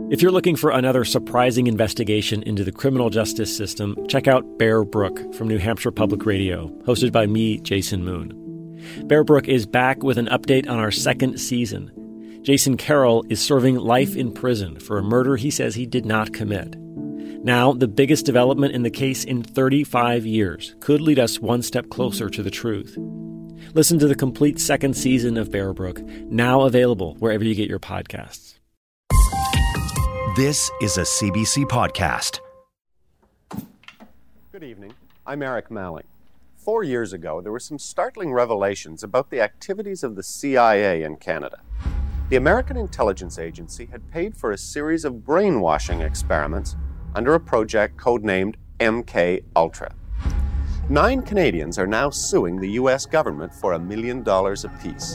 If you're looking for another surprising investigation into the criminal justice system, check out Bear Brook from New Hampshire Public Radio, hosted by me, Jason Moon. Bear Brook is back with an update on our second season. Jason Carroll is serving life in prison for a murder he says he did not commit. Now, the biggest development in the case in 35 years could lead us one step closer to the truth. Listen to the complete second season of Bear Brook, now available wherever you get your podcasts. This is a CBC podcast. Good evening. I'm Eric Malling. 4 years ago, there were some startling revelations about the activities of the CIA in Canada. The American Intelligence Agency had paid for a series of brainwashing experiments under a project codenamed MK Ultra. 9 Canadians are now suing the U.S. government for $1 million apiece.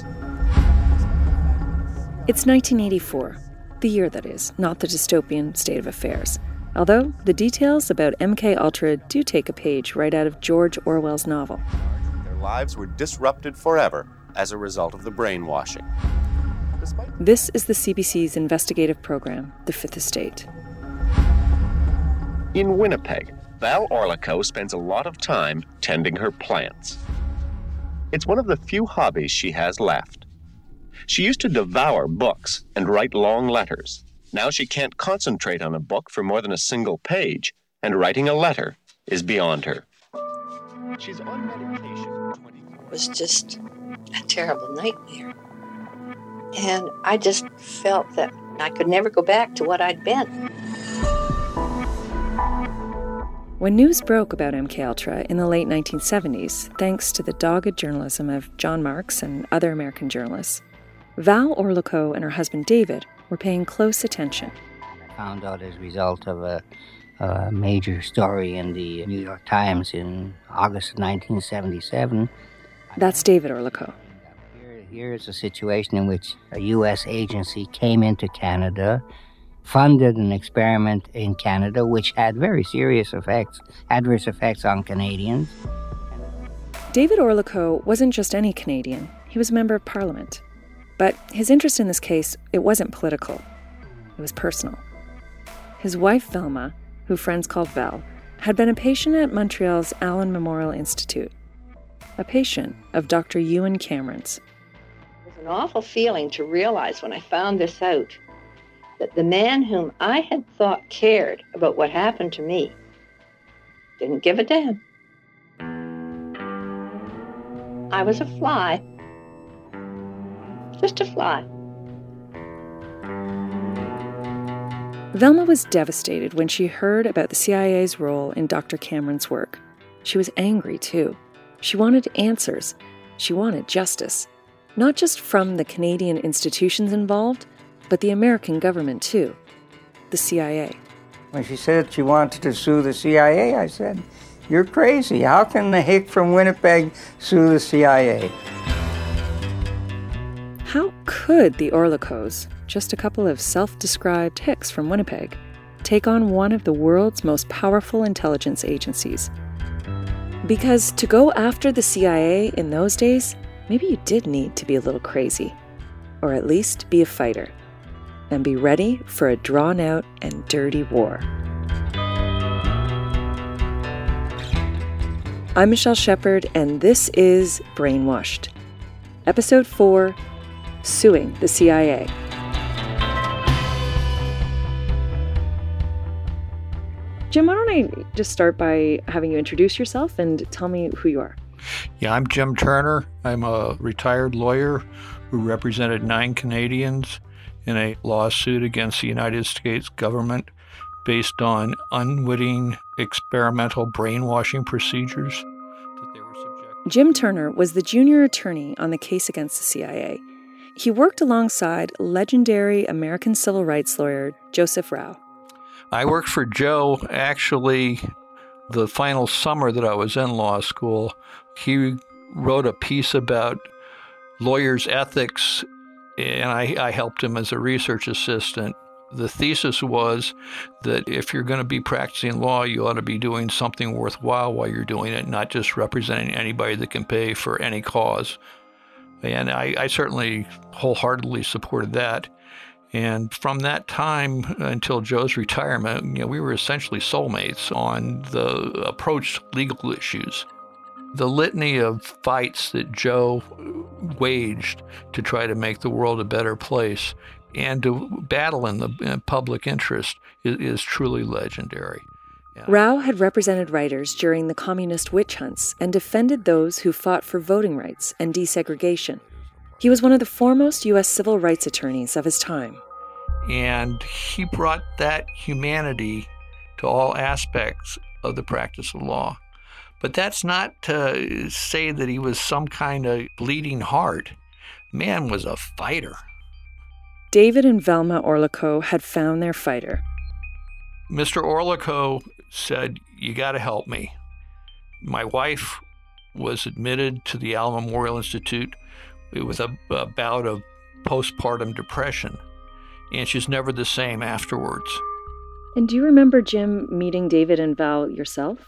It's 1984. The year, that is, not the dystopian state of affairs. Although the details about MK Ultra do take a page right out of George Orwell's novel. Their lives were disrupted forever as a result of the brainwashing. This is the CBC's investigative program, The Fifth Estate. In Winnipeg, Val Orlico spends a lot of time tending her plants. It's one of the few hobbies she has left. She used to devour books and write long letters. Now she can't concentrate on a book for more than a single page, and writing a letter is beyond her. She's on medication. It was just a terrible nightmare. And I just felt that I could never go back to what I'd been. When news broke about MK Ultra in the late 1970s, thanks to the dogged journalism of John Marks and other American journalists, Val Orlico and her husband David were paying close attention. I found out as a result of a major story in the New York Times in August of 1977. That's David Orlico. Here's a situation in which a U.S. agency came into Canada, funded an experiment in Canada which had very serious effects, adverse effects on Canadians. David Orlico wasn't just any Canadian. He was a member of Parliament. But his interest in this case, it wasn't political. It was personal. His wife, Velma, who friends called Val, had been a patient at Montreal's Allen Memorial Institute. A patient of Dr. Ewan Cameron's. It was an awful feeling to realize when I found this out that the man whom I had thought cared about what happened to me didn't give a damn. I was a fly. Just a fly. Velma was devastated when she heard about the CIA's role in Dr. Cameron's work. She was angry, too. She wanted answers. She wanted justice. Not just from the Canadian institutions involved, but the American government, too. The CIA. When she said she wanted to sue the CIA, I said, "You're crazy. How can the hick from Winnipeg sue the CIA?" How could the Orlicos, just a couple of self-described hicks from Winnipeg, take on one of the world's most powerful intelligence agencies? Because to go after the CIA in those days, maybe you did need to be a little crazy, or at least be a fighter, and be ready for a drawn-out and dirty war. I'm Michelle Shepard, and this is Brainwashed. Episode 4, Suing the CIA. Jim, why don't I just start by having you introduce yourself and tell me who you are? Yeah, I'm Jim Turner. I'm a retired lawyer who represented 9 Canadians in a lawsuit against the United States government based on unwitting experimental brainwashing procedures that they were subjected to. Jim Turner was the junior attorney on the case against the CIA. He worked alongside legendary American civil rights lawyer Joseph Rao. I worked for Joe, actually, the final summer that I was in law school. He wrote a piece about lawyers' ethics, and I helped him as a research assistant. The thesis was that if you're going to be practicing law, you ought to be doing something worthwhile while you're doing it, not just representing anybody that can pay for any cause. And I certainly wholeheartedly supported that. And from that time until Joe's retirement, we were essentially soulmates on the approach to legal issues. The litany of fights that Joe waged to try to make the world a better place and to battle in the public interest is truly legendary. Yeah. Rao had represented writers during the communist witch hunts and defended those who fought for voting rights and desegregation. He was one of the foremost U.S. civil rights attorneys of his time. And he brought that humanity to all aspects of the practice of law. But that's not to say that he was some kind of bleeding heart. Man was a fighter. David and Velma Orlikow had found their fighter. Mr. Orlikow said, "You got to help me." My wife was admitted to the Allen Memorial Institute with a bout of postpartum depression, and she's never the same afterwards. And do you remember, Jim, meeting David and Val yourself?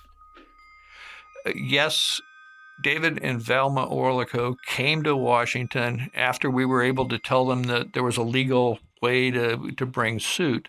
Yes, David and Velma Orlikow came to Washington after we were able to tell them that there was a legal way to bring suit.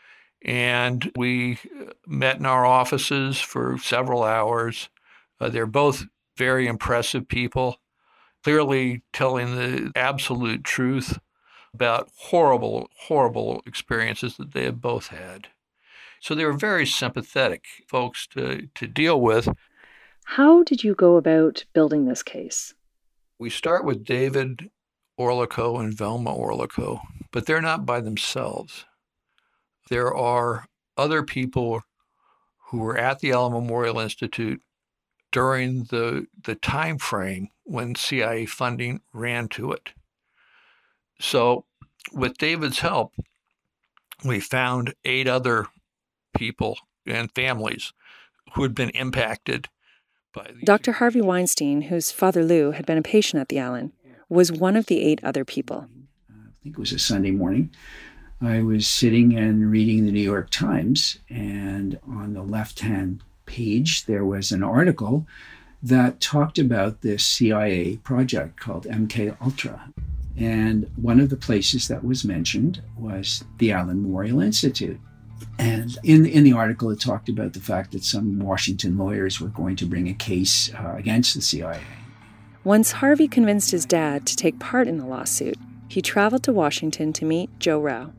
And we met in our offices for several hours. They're both very impressive people, clearly telling the absolute truth about horrible, horrible experiences that they have both had. So they were very sympathetic folks to deal with. How did you go about building this case? We start with David Orlikow and Velma Orlikow, but they're not by themselves. There are other people who were at the Allen Memorial Institute during the time frame when CIA funding ran to it. So with David's help, we found 8 other people and families who had been impacted by the... Dr. Harvey Weinstein, whose father Lou had been a patient at the Allen, was one of the 8 other people. I think it was a Sunday morning. I was sitting and reading the New York Times, and on the left-hand page, there was an article that talked about this CIA project called MK Ultra. And one of the places that was mentioned was the Allen Memorial Institute. And in the article, it talked about the fact that some Washington lawyers were going to bring a case against the CIA. Once Harvey convinced his dad to take part in the lawsuit, he traveled to Washington to meet Joe Rao.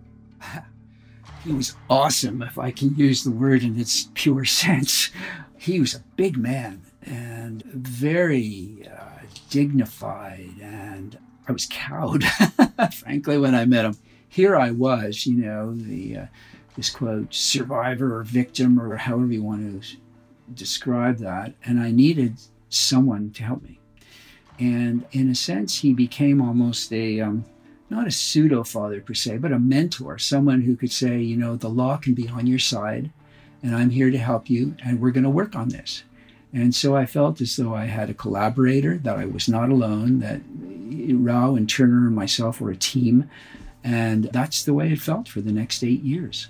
He was awesome, if I can use the word in its pure sense. He was a big man and very dignified, and I was cowed, frankly, when I met him. Here I was, this quote, survivor or victim, or however you want to describe that, and I needed someone to help me. And in a sense, he became almost not a pseudo-father per se, but a mentor, someone who could say, the law can be on your side, and I'm here to help you, and we're going to work on this. And so I felt as though I had a collaborator, that I was not alone, that Rao and Turner and myself were a team, and that's the way it felt for the next 8 years.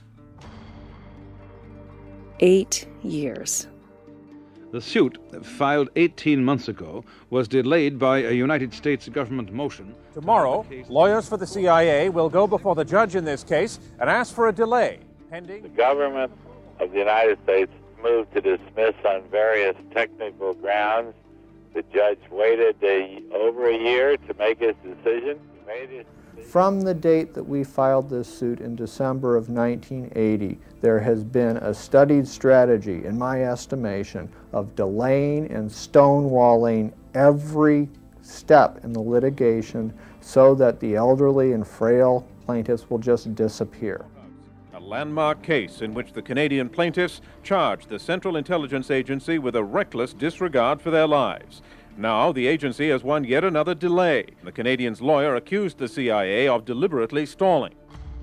8 years. The suit, filed 18 months ago, was delayed by a United States government motion. Tomorrow, lawyers for the CIA will go before the judge in this case and ask for a delay, pending... The government of the United States moved to dismiss on various technical grounds. The judge waited over a year to make his decision. From the date that we filed this suit in December of 1980, there has been a studied strategy, in my estimation, of delaying and stonewalling every step in the litigation so that the elderly and frail plaintiffs will just disappear. A landmark case in which the Canadian plaintiffs charged the Central Intelligence Agency with a reckless disregard for their lives. Now, the agency has won yet another delay. The Canadian's lawyer accused the CIA of deliberately stalling.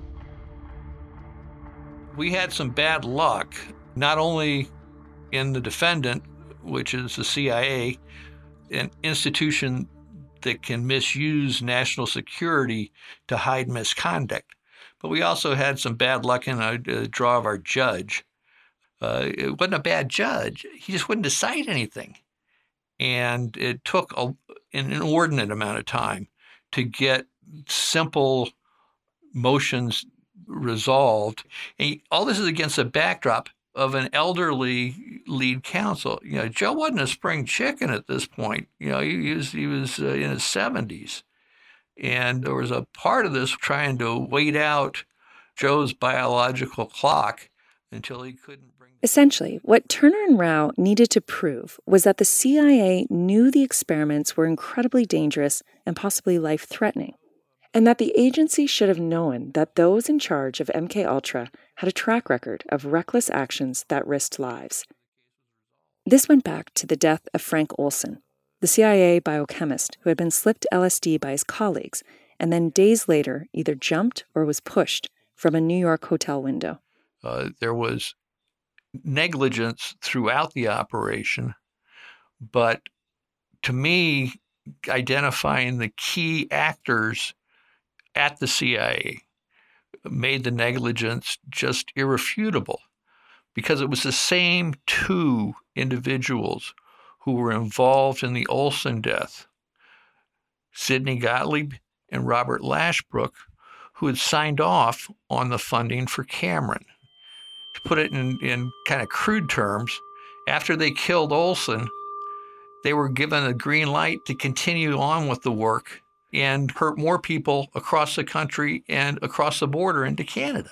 We had some bad luck, not only in the defendant, which is the CIA, an institution that can misuse national security to hide misconduct, but we also had some bad luck in the draw of our judge. It wasn't a bad judge. He just wouldn't decide anything. And it took an inordinate amount of time to get simple motions resolved. And all this is against a backdrop of an elderly lead counsel. Joe wasn't a spring chicken at this point. He was in his 70s. And there was a part of this trying to wait out Joe's biological clock until he couldn't bring... Essentially, what Turner and Rao needed to prove was that the CIA knew the experiments were incredibly dangerous and possibly life-threatening, and that the agency should have known that those in charge of MKUltra had a track record of reckless actions that risked lives. This went back to the death of Frank Olson, the CIA biochemist who had been slipped LSD by his colleagues and then days later either jumped or was pushed from a New York hotel window. There was negligence throughout the operation, but to me, identifying the key actors at the CIA made the negligence just irrefutable, because it was the same two individuals who were involved in the Olson death, Sidney Gottlieb and Robert Lashbrook, who had signed off on the funding for Cameron. To put it in kind of crude terms, after they killed Olson, they were given a green light to continue on with the work and hurt more people across the country and across the border into Canada.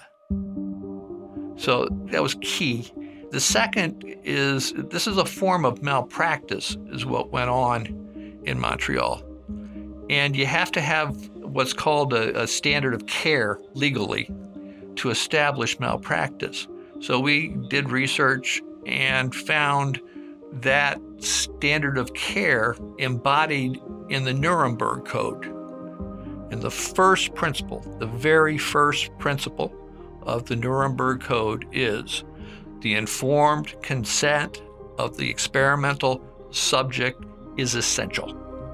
So that was key. The second is, this is a form of malpractice, is what went on in Montreal. And you have to have what's called a standard of care legally to establish malpractice. So we did research and found that standard of care embodied in the Nuremberg Code. And the first principle, the very first principle of the Nuremberg Code is the informed consent of the experimental subject is essential.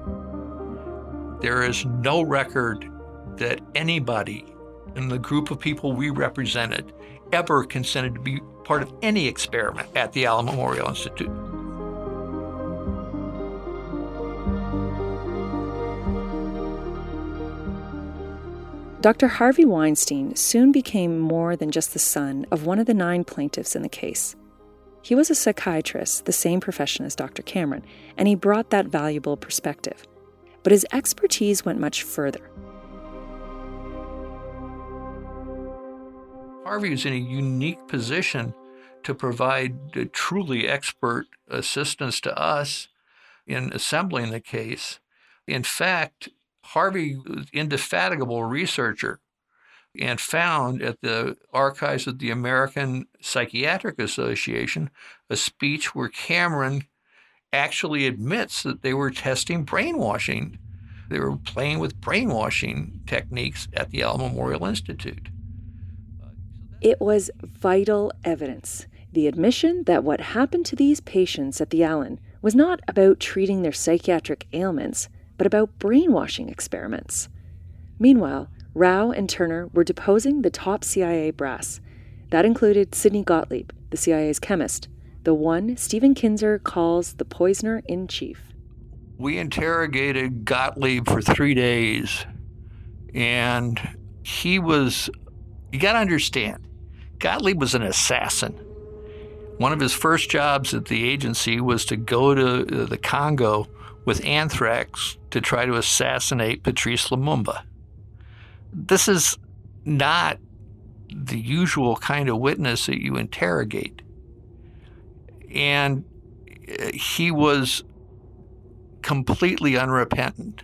There is no record that anybody in the group of people we represented ever consented to be part of any experiment at the Allen Memorial Institute. Dr. Harvey Weinstein soon became more than just the son of one of the 9 plaintiffs in the case. He was a psychiatrist, the same profession as Dr. Cameron, and he brought that valuable perspective. But his expertise went much further. Harvey was in a unique position to provide truly expert assistance to us in assembling the case. In fact, Harvey was an indefatigable researcher and found at the archives of the American Psychiatric Association a speech where Cameron actually admits that they were testing brainwashing. They were playing with brainwashing techniques at the Allen Memorial Institute. It was vital evidence, the admission that what happened to these patients at the Allen was not about treating their psychiatric ailments, but about brainwashing experiments. Meanwhile, Rao and Turner were deposing the top CIA brass. That included Sidney Gottlieb, the CIA's chemist, the one Stephen Kinzer calls the poisoner-in-chief. We interrogated Gottlieb for 3 days, and you got to understand, Gottlieb was an assassin. One of his first jobs at the agency was to go to the Congo with anthrax to try to assassinate Patrice Lumumba. This is not the usual kind of witness that you interrogate. And he was completely unrepentant.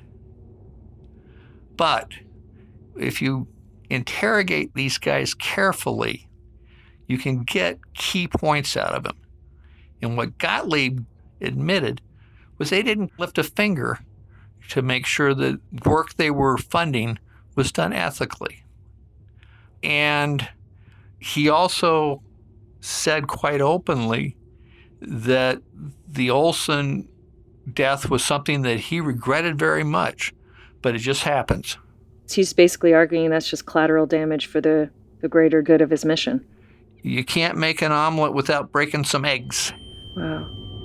But if you interrogate these guys carefully, you can get key points out of them. And what Gottlieb admitted was they didn't lift a finger to make sure the work they were funding was done ethically. And he also said quite openly that the Olson death was something that he regretted very much, but it just happens. He's basically arguing that's just collateral damage for the greater good of his mission. You can't make an omelet without breaking some eggs. Wow.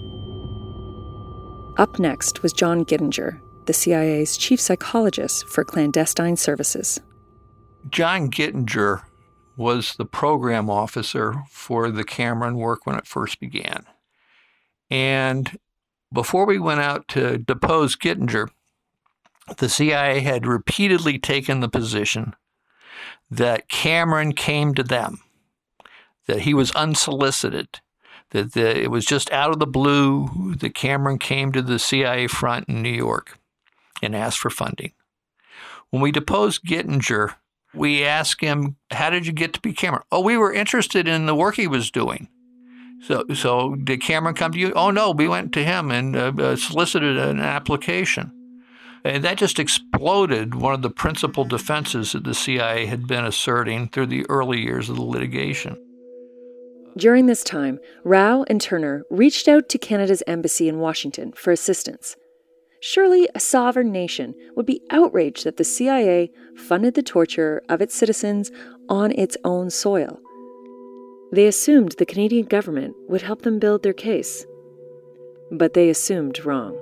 Up next was John Gittinger, the CIA's chief psychologist for clandestine services. John Gittinger was the program officer for the Cameron work when it first began. And before we went out to depose Kittinger, the CIA had repeatedly taken the position that Cameron came to them, that he was unsolicited, that it was just out of the blue that Cameron came to the CIA front in New York and asked for funding. When we deposed Kittinger, we asked him, how did you get to be Cameron? Oh, we were interested in the work he was doing. So did Cameron come to you? Oh, no, we went to him and solicited an application. And that just exploded one of the principal defenses that the CIA had been asserting through the early years of the litigation. During this time, Rao and Turner reached out to Canada's embassy in Washington for assistance. Surely a sovereign nation would be outraged that the CIA funded the torture of its citizens on its own soil. They assumed the Canadian government would help them build their case. But they assumed wrong.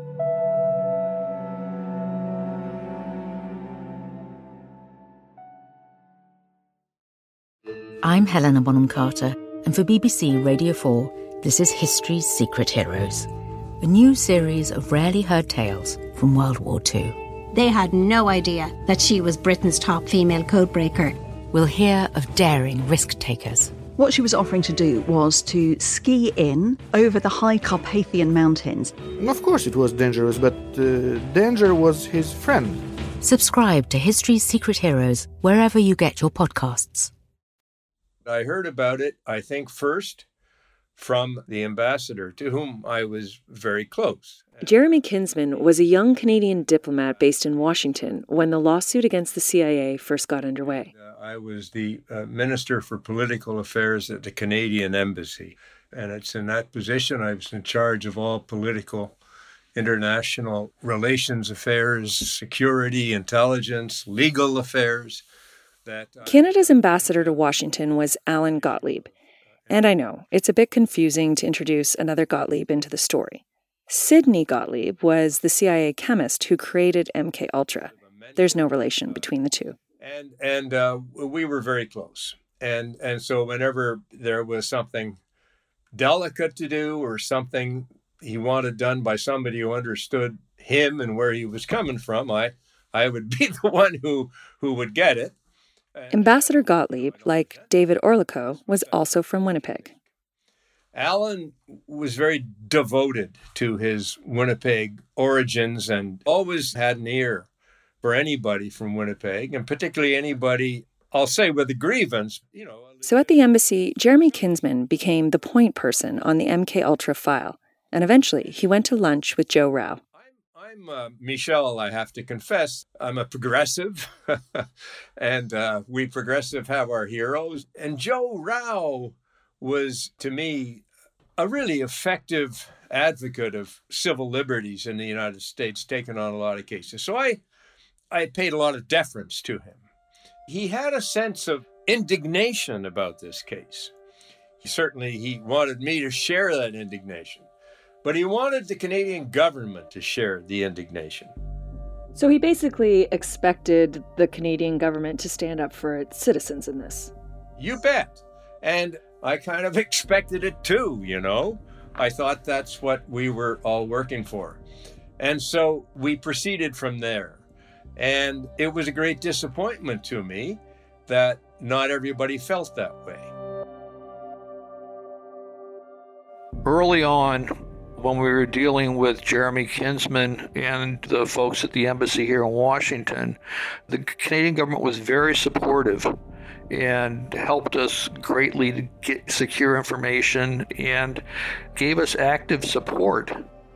I'm Helena Bonham Carter, and for BBC Radio 4, this is History's Secret Heroes, a new series of rarely heard tales from World War II. They had no idea that she was Britain's top female codebreaker. We'll hear of daring risk-takers. What she was offering to do was to ski in over the high Carpathian Mountains. Of course it was dangerous, but danger was his friend. Subscribe to History's Secret Heroes wherever you get your podcasts. I heard about it, I think, first from the ambassador, to whom I was very close. Jeremy Kinsman was a young Canadian diplomat based in Washington when the lawsuit against the CIA first got underway. I was the Minister for Political Affairs at the Canadian Embassy, and it's in that position I was in charge of all political, international relations affairs, security, intelligence, legal affairs. Canada's ambassador to Washington was Alan Gottlieb. And I know, it's a bit confusing to introduce another Gottlieb into the story. Sidney Gottlieb was the CIA chemist who created MKUltra. There's no relation between the two. And we were very close. And so whenever there was something delicate to do or something he wanted done by somebody who understood him and where he was coming from, I would be the one who would get it. Ambassador Gottlieb, like David Orlico, was also from Winnipeg. Alan was very devoted to his Winnipeg origins and always had an ear for anybody from Winnipeg, and particularly anybody, I'll say, with a grievance. So at the embassy, Jeremy Kinsman became the point person on the MKUltra file, and eventually he went to lunch with Joe Rao. Michelle, I have to confess, I'm a progressive, and we progressive have our heroes. And Joe Rao was, to me, a really effective advocate of civil liberties in the United States, taking on a lot of cases. So I paid a lot of deference to him. He had a sense of indignation about this case. He wanted me to share that indignation. But he wanted the Canadian government to share the indignation. So he basically expected the Canadian government to stand up for its citizens in this. You bet. And I kind of expected it too, I thought that's what we were all working for. And so we proceeded from there. And it was a great disappointment to me that not everybody felt that way. Early on, when we were dealing with Jeremy Kinsman and the folks at the embassy here in Washington, the Canadian government was very supportive and helped us greatly to get secure information and gave us active support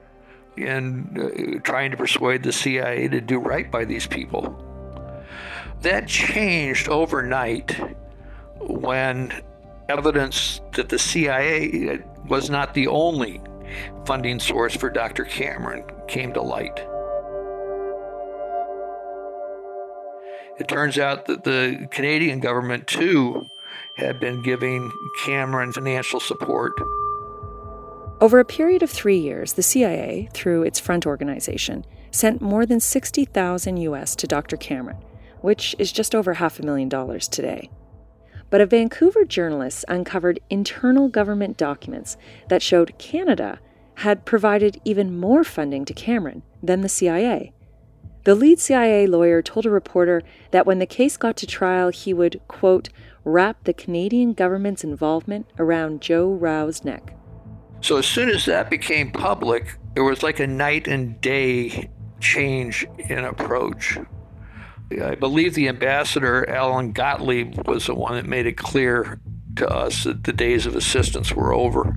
in trying to persuade the CIA to do right by these people. That changed overnight when evidence that the CIA was not the only funding source for Dr. Cameron came to light. It turns out that the Canadian government, too, had been giving Cameron financial support. Over a period of 3 years, the CIA, through its front organization, sent more than $60,000 US to Dr. Cameron, which is just over $500,000 today. But a Vancouver journalist uncovered internal government documents that showed Canada had provided even more funding to Cameron than the CIA. The lead CIA lawyer told a reporter that when the case got to trial, he would, quote, wrap the Canadian government's involvement around Joe Rao's neck. So as soon as that became public, there was like a night and day change in approach. I believe the ambassador, Alan Gottlieb, was the one that made it clear to us that the days of assistance were over.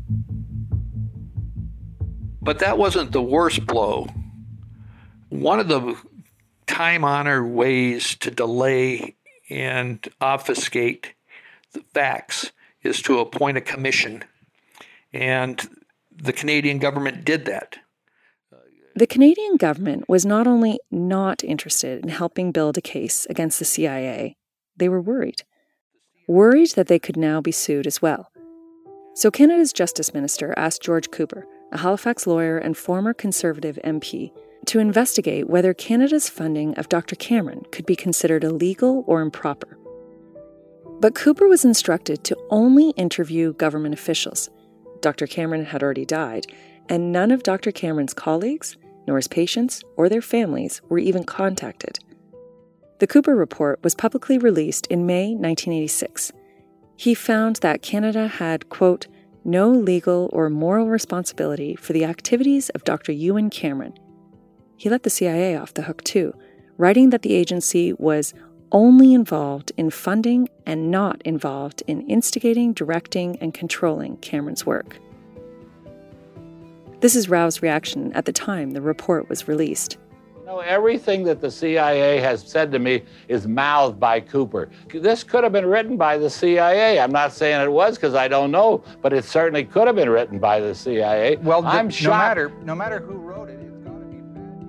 But that wasn't the worst blow. One of the time-honored ways to delay and obfuscate the facts is to appoint a commission. And the Canadian government did that. The Canadian government was not only not interested in helping build a case against the CIA, they were worried. Worried that they could now be sued as well. So Canada's Justice Minister asked George Cooper, a Halifax lawyer and former Conservative MP, to investigate whether Canada's funding of Dr. Cameron could be considered illegal or improper. But Cooper was instructed to only interview government officials. Dr. Cameron had already died, and none of Dr. Cameron's colleagues, nor his patients or their families, were even contacted. The Cooper report was publicly released in May 1986. He found that Canada had, quote, no legal or moral responsibility for the activities of Dr. Ewan Cameron. He let the CIA off the hook too, writing that the agency was only involved in funding and not involved in instigating, directing, and controlling Cameron's work. This is Rao's reaction at the time the report was released. Everything that the CIA has said to me is mouthed by Cooper. This could have been written by the CIA. I'm not saying it was because I don't know, but it certainly could have been written by the CIA. Well, I'm shocked. No matter who wrote it, it's got to be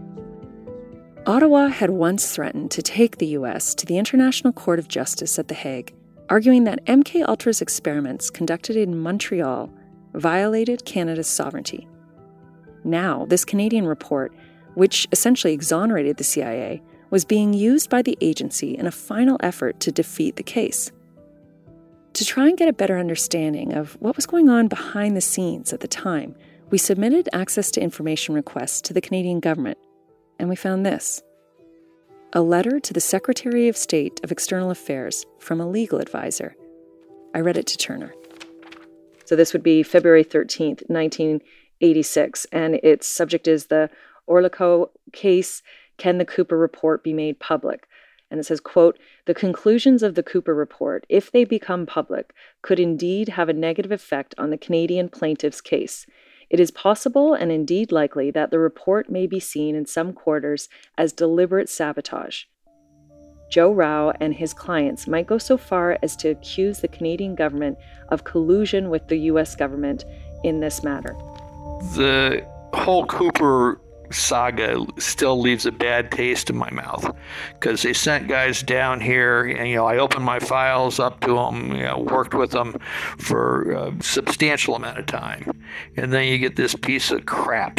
bad. Ottawa had once threatened to take the U.S. to the International Court of Justice at The Hague, arguing that MKUltra's experiments conducted in Montreal violated Canada's sovereignty. Now, this Canadian report, which essentially exonerated the CIA, was being used by the agency in a final effort to defeat the case. To try and get a better understanding of what was going on behind the scenes at the time, we submitted access to information requests to the Canadian government, and we found this. A letter to the Secretary of State of External Affairs from a legal advisor. I read it to Turner. So this would be February 13th, 1986, and its subject is the Orlikow case, can the Cooper report be made public? And it says, quote, the conclusions of the Cooper report, if they become public, could indeed have a negative effect on the Canadian plaintiff's case. It is possible and indeed likely that the report may be seen in some quarters as deliberate sabotage. Joe Rao and his clients might go so far as to accuse the Canadian government of collusion with the U.S. government in this matter. The whole Cooper saga still leaves a bad taste in my mouth because they sent guys down here and, I opened my files up to them, worked with them for a substantial amount of time. And then you get this piece of crap.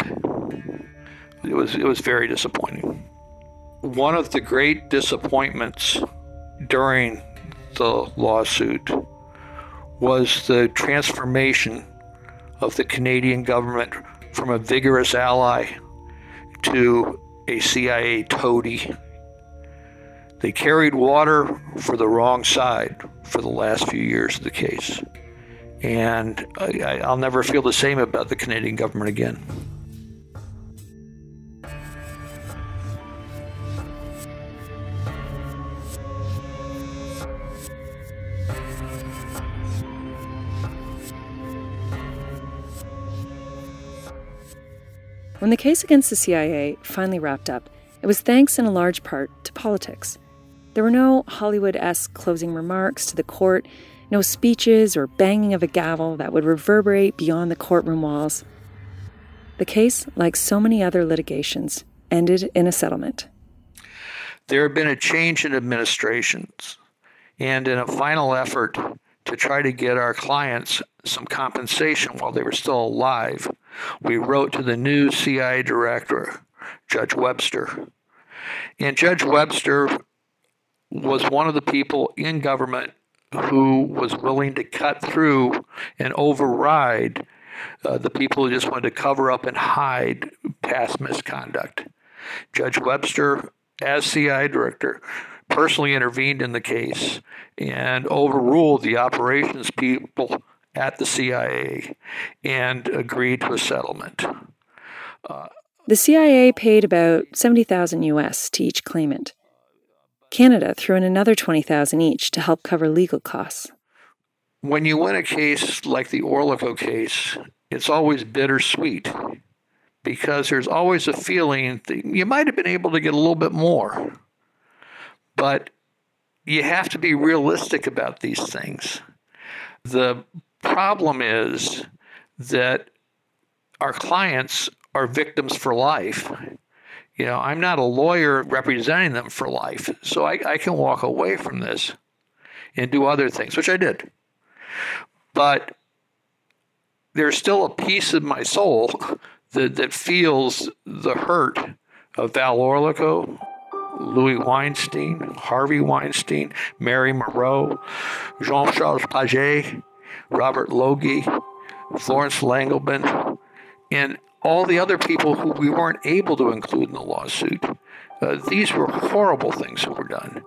It was very disappointing. One of the great disappointments during the lawsuit was the transformation of the Canadian government from a vigorous ally to a CIA toady. They carried water for the wrong side for the last few years of the case. And I'll never feel the same about the Canadian government again. When the case against the CIA finally wrapped up, it was thanks in a large part to politics. There were no Hollywood-esque closing remarks to the court, no speeches or banging of a gavel that would reverberate beyond the courtroom walls. The case, like so many other litigations, ended in a settlement. There had been a change in administrations, and in a final effort to try to get our clients some compensation while they were still alive, we wrote to the new CIA director, Judge Webster. And Judge Webster was one of the people in government who was willing to cut through and override the people who just wanted to cover up and hide past misconduct. Judge Webster, as CIA director, personally intervened in the case and overruled the operations people at the CIA and agreed to a settlement. The CIA paid about $70,000 US to each claimant. Canada threw in another $20,000 each to help cover legal costs. When you win a case like the Orlikow case, it's always bittersweet because there's always a feeling that you might have been able to get a little bit more. But you have to be realistic about these things. The problem is that our clients are victims for life. You know, I'm not a lawyer representing them for life, so I can walk away from this and do other things, which I did. But there's still a piece of my soul that feels the hurt of Val Orlikow, Louis Weinstein, Harvey Weinstein, Mary Moreau, Jean-Charles Paget, Robert Logie, Florence Langelman, and all the other people who we weren't able to include in the lawsuit. These were horrible things that were done.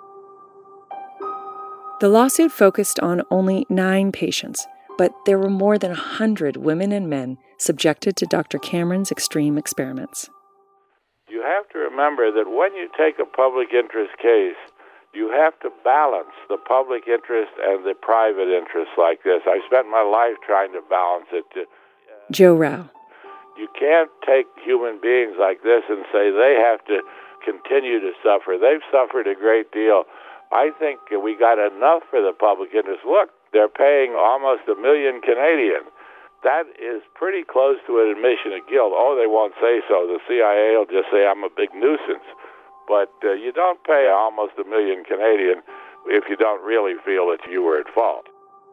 The lawsuit focused on only 9 patients, but there were more than 100 women and men subjected to Dr. Cameron's extreme experiments. You have to remember that when you take a public interest case, you have to balance the public interest and the private interest like this. I spent my life trying to balance it. Joe Rao. You can't take human beings like this and say they have to continue to suffer. They've suffered a great deal. I think we got enough for the public interest. Look, they're paying almost $1 million Canadian. That is pretty close to an admission of guilt. Oh, they won't say so. The CIA will just say I'm a big nuisance. But you don't pay almost $1 million Canadian if you don't really feel that you were at fault.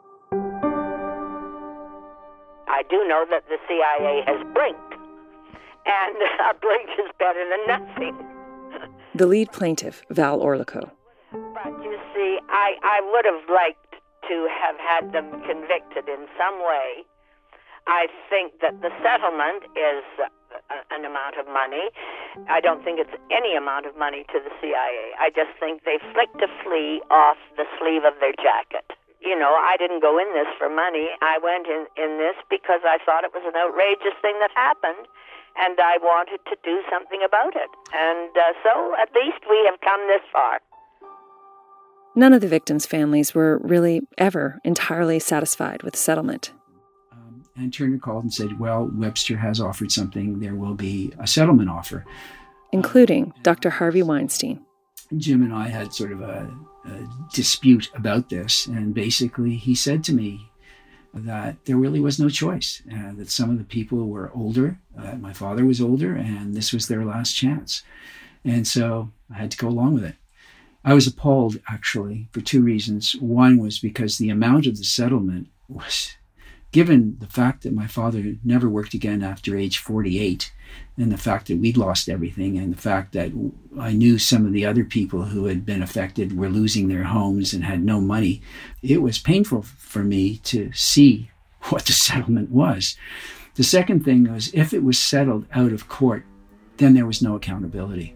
I do know that the CIA has blinked, and a blink is better than nothing. The lead plaintiff, Val Orlikow. But you see, I would have liked to have had them convicted in some way. I think that the settlement is an amount of money. I don't think it's any amount of money to the CIA. I just think they flicked a flea off the sleeve of their jacket. You know, I didn't go in this for money. I went in this because I thought it was an outrageous thing that happened, and I wanted to do something about it. And so at least we have come this far. None of the victims' families were really ever entirely satisfied with the settlement. And Turner called and said, well, Webster has offered something. There will be a settlement offer. Including Dr. Harvey Weinstein. Jim and I had sort of a dispute about this. And basically he said to me that there really was no choice. That some of the people were older. My father was older, and this was their last chance. And so I had to go along with it. I was appalled, actually, for 2 reasons. One was because the amount of the settlement was, given the fact that my father never worked again after age 48, and the fact that we'd lost everything, and the fact that I knew some of the other people who had been affected were losing their homes and had no money, it was painful for me to see what the settlement was. The second thing was, if it was settled out of court, then there was no accountability.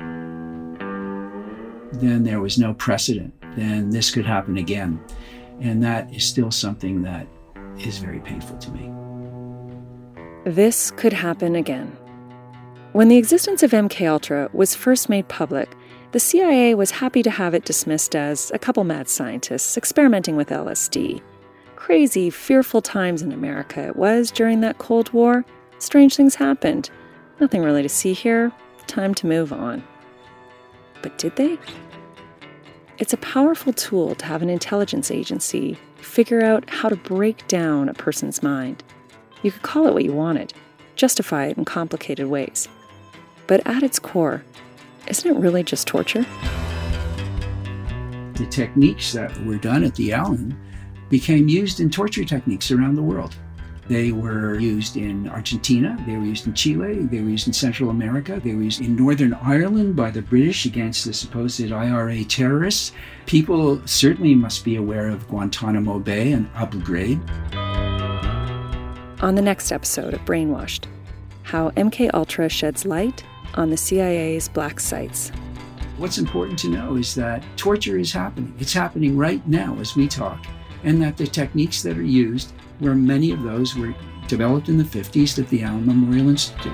Then there was no precedent. Then this could happen again. And that is still something that is very painful to me. This could happen again. When the existence of MKUltra was first made public, the CIA was happy to have it dismissed as a couple mad scientists experimenting with LSD. Crazy, fearful times in America it was during that Cold War. Strange things happened. Nothing really to see here. Time to move on. But did they? It's a powerful tool to have an intelligence agency figure out how to break down a person's mind. You could call it what you wanted, justify it in complicated ways. But at its core, isn't it really just torture? The techniques that were done at the Allen became used in torture techniques around the world. They were used in Argentina, they were used in Chile, they were used in Central America, they were used in Northern Ireland by the British against the supposed IRA terrorists. People certainly must be aware of Guantanamo Bay and Abu Ghraib. On the next episode of Brainwashed, how MKUltra sheds light on the CIA's black sites. What's important to know is that torture is happening. It's happening right now as we talk, and that the techniques that are used, where many of those were developed in the 50s at the Allen Memorial Institute.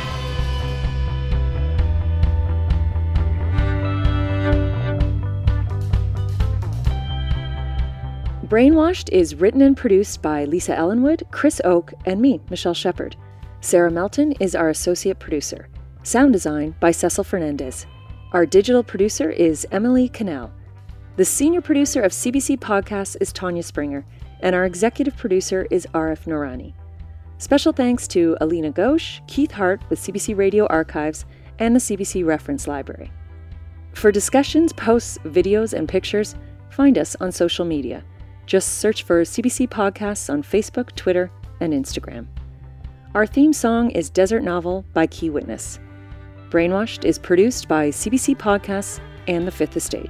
Brainwashed is written and produced by Lisa Ellenwood, Chris Oake, and me, Michelle Shepard. Sarah Melton is our associate producer. Sound design by Cecil Fernandez. Our digital producer is Emily Cannell. The senior producer of CBC Podcasts is Tanya Springer, and our executive producer is Arif Noorani. Special thanks to Alina Ghosh, Keith Hart with CBC Radio Archives, and the CBC Reference Library. For discussions, posts, videos, and pictures, find us on social media. Just search for CBC Podcasts on Facebook, Twitter, and Instagram. Our theme song is Desert Novel by Key Witness. Brainwashed is produced by CBC Podcasts and the Fifth Estate.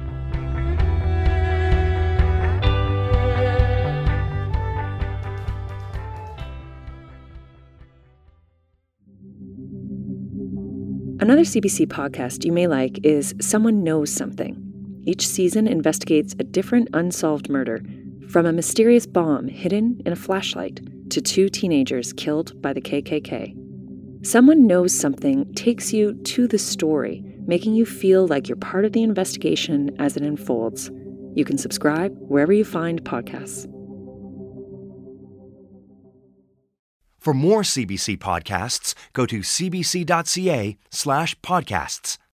Another CBC podcast you may like is Someone Knows Something. Each season investigates a different unsolved murder, from a mysterious bomb hidden in a flashlight to 2 teenagers killed by the KKK. Someone Knows Something takes you to the story, making you feel like you're part of the investigation as it unfolds. You can subscribe wherever you find podcasts. For more CBC podcasts, go to cbc.ca/podcasts.